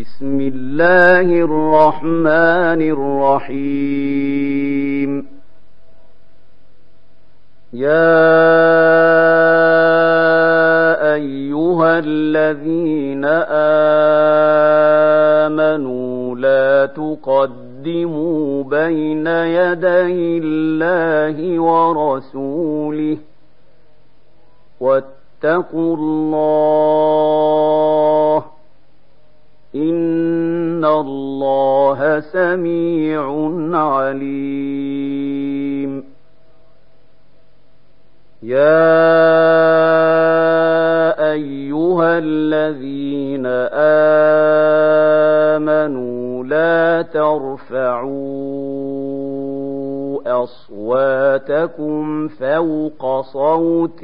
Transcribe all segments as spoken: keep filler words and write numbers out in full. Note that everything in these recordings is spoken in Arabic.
بسم الله الرحمن الرحيم يا أيها الذين آمنوا لا تقدموا بين يدي الله ورسوله واتقوا الله إن الله سميع عليم يا أيها الذين آمنوا لا ترفعوا أصواتكم فوق صوت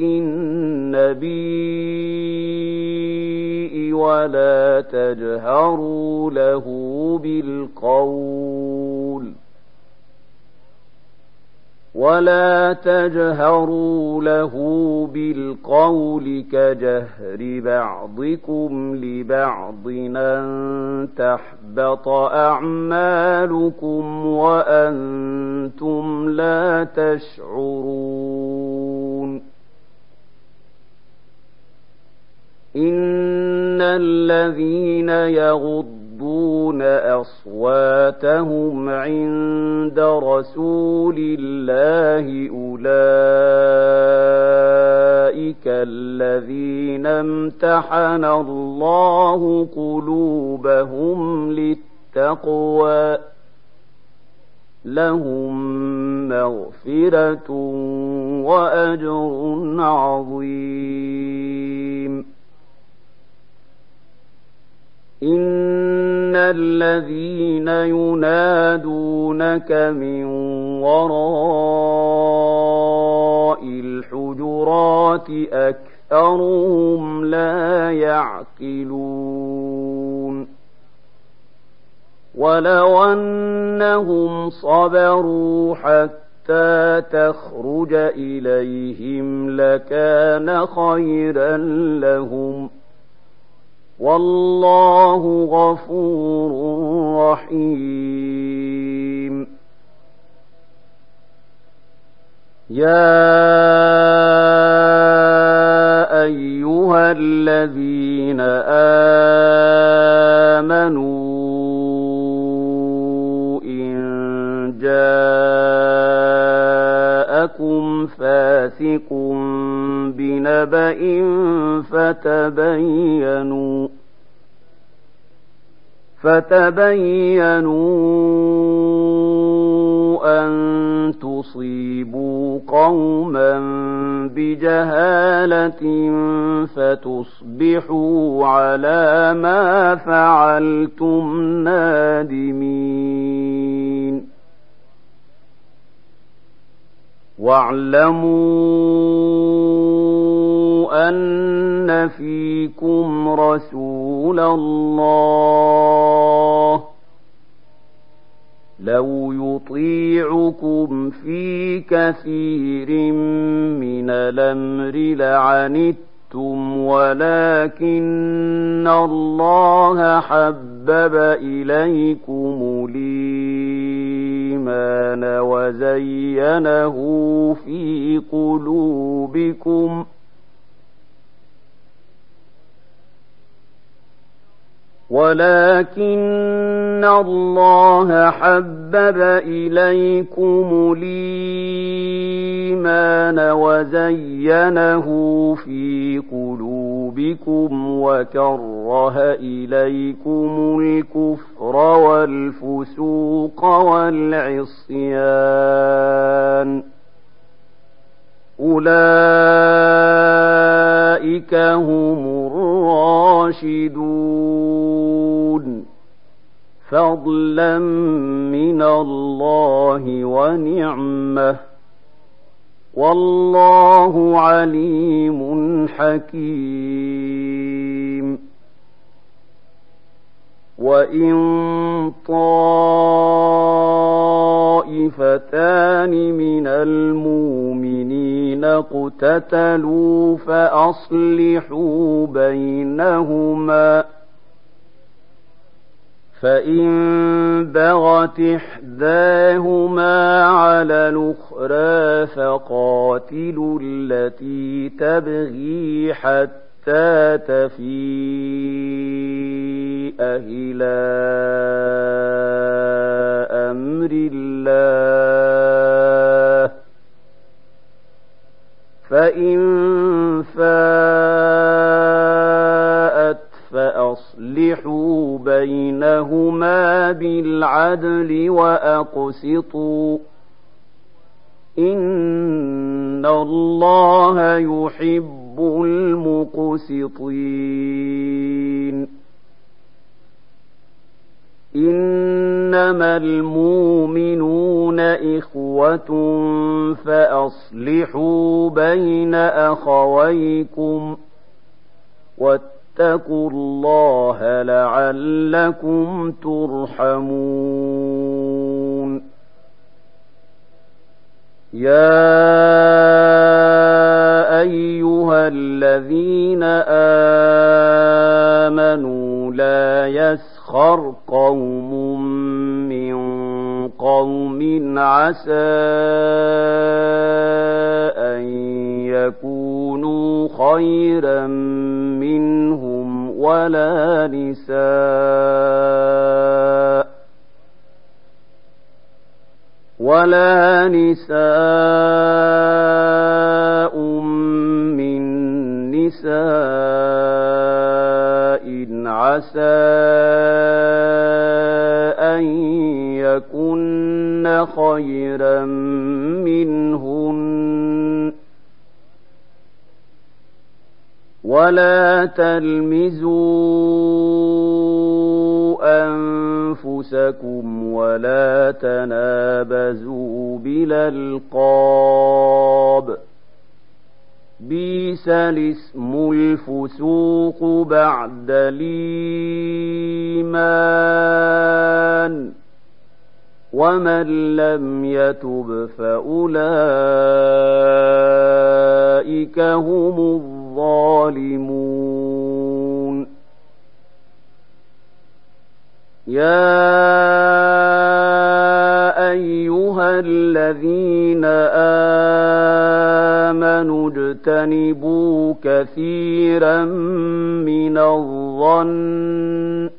النبي ولا تجهروا له بالقول ولا تجهروا له بالقول كجهر بعضكم لبعض أن تحبط أعمالكم وأنتم لا تشعرون إن الذين يغضون أصواتهم عند رسول الله أولئك الذين امتحن الله قلوبهم للتقوى لهم مغفرة وأجر عظيم إن الذين ينادونك من وراء الحجرات أكثرهم لا يعقلون ولو أنهم صبروا حتى تخرج إليهم لكان خيرا لهم والله غفور رحيم يا أيها الذين آمنوا إن جاءكم فاسق بنبأ فتبينوا فتبينوا أن تصيبوا قوما بجهالة فتصبحوا على ما فعلتم نادمين واعلموا أن فيكم رسول الله لو يطيعكم في كثير من الأمر لعنتم ولكن الله حبب إليكم الإيمان وزينه في قلوبكم ولكن الله حبب إليكم الإيمان وزينه في قلوبكم وكره إليكم الكفر والفسوق والعصيان أولئك هم الراشدون فضلا من الله ونعمة والله عليم حكيم وإن طائفتان من المؤمنين اقتتلوا فأصلحوا بينهما فإن بغت إحداهما على الأخرى فقاتلوا التي تبغي حتى تفيء إلى أمر الله، فإن فاءت فأصلحوا بينهما بالعدل وأقسطوا، إن الله يحب المقسطين. إنما المؤمنون إخوة فأصلحوا بين أخويكم واتقوا الله لعلكم ترحمون. يا أيها الذين آمنوا لا يسخر قوم من قوم عسى أن يكونوا خيرا منهم ولا نساء ولا نساء من نساء عسى أن يكن خيرا منهن، ولا تلمزوا أنفسكم ولا تنابزوا بالألقاب، بئس الاسم الفسوق بعد الإيمان، ومن لم يتب فأولئك هم الظالمون. يا أيها الذين آمنوا اجتنبوا كثيرا من الظن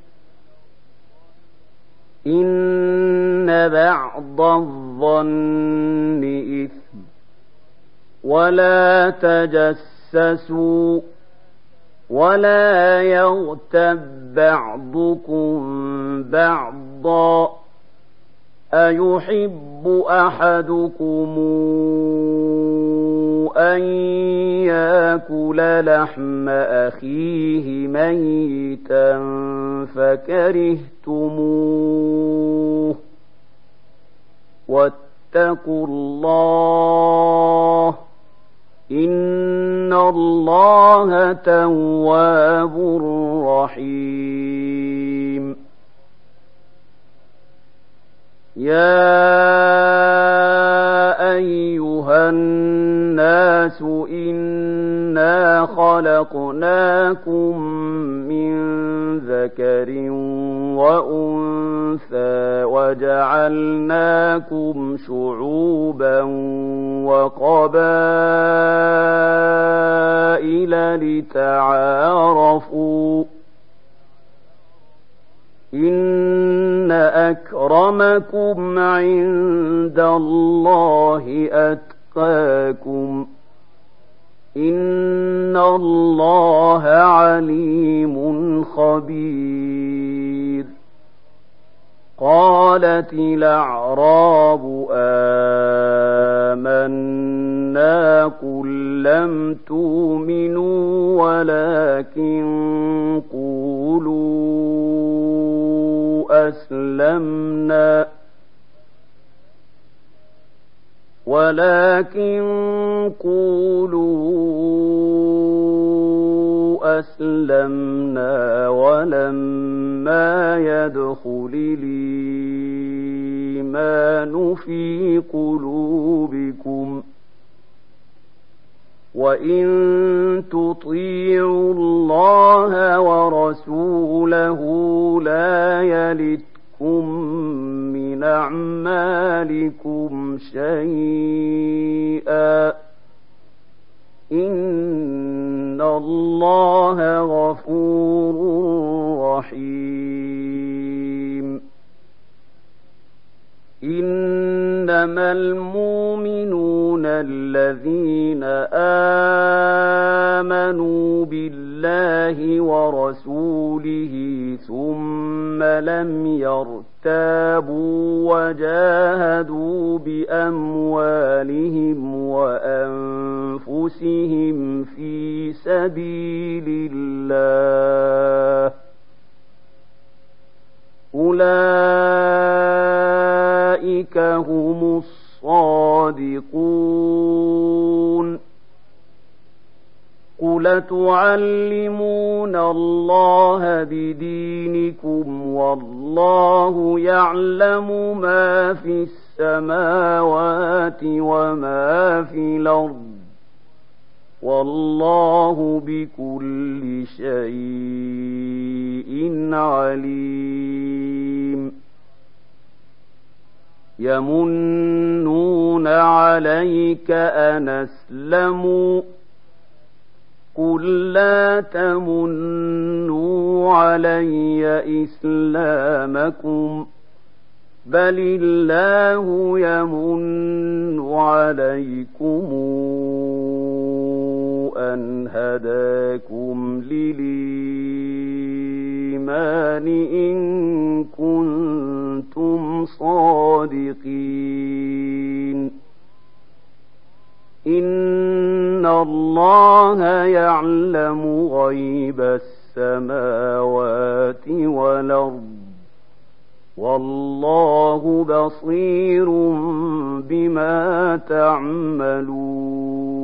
إن بعض الظن إثم، ولا تجسسوا ولا يغتب بعضكم بعضا، أيحب أحدكم أن يأكل لحم أخيه ميتا فكرهتموه، واتقوا الله إن الله تواب رحيم. يا أيها الناس إنا خلقناكم من ذكر وأنثى وجعلناكم شعوبا وقبائل لتعارفوا، إن أكرمكم عند الله أتقاكم، إن الله عليم خبير. قالت الأعراب آمنا قل لم تؤمنوا ولكن قولوا أسلمنا ولكن قولوا أسلمنا ولما يدخل الإيمان في قلوبكم وإن تطيعوا الله ورسوله لا يلتكم من أعمالكم شيئا إن الله غفور رحيم إنما المؤمنون الذين آمنوا بالله ورسوله ثم لم يرتابوا وجاهدوا بأموالهم وأنفسهم في سبيل الله أولئك هم الصادقون قل تعلمون الله بدينكم والله يعلم ما في السماوات وما في الأرض والله بكل شيء عليم يمنون عليك أن أسلموا قل لا تمنوا علي إسلامكم بل الله يمن عليكم أن هداكم للإيمان إن كنتم صادقين إن الله يعلم غيب السماوات والأرض والله بصير بما تعملون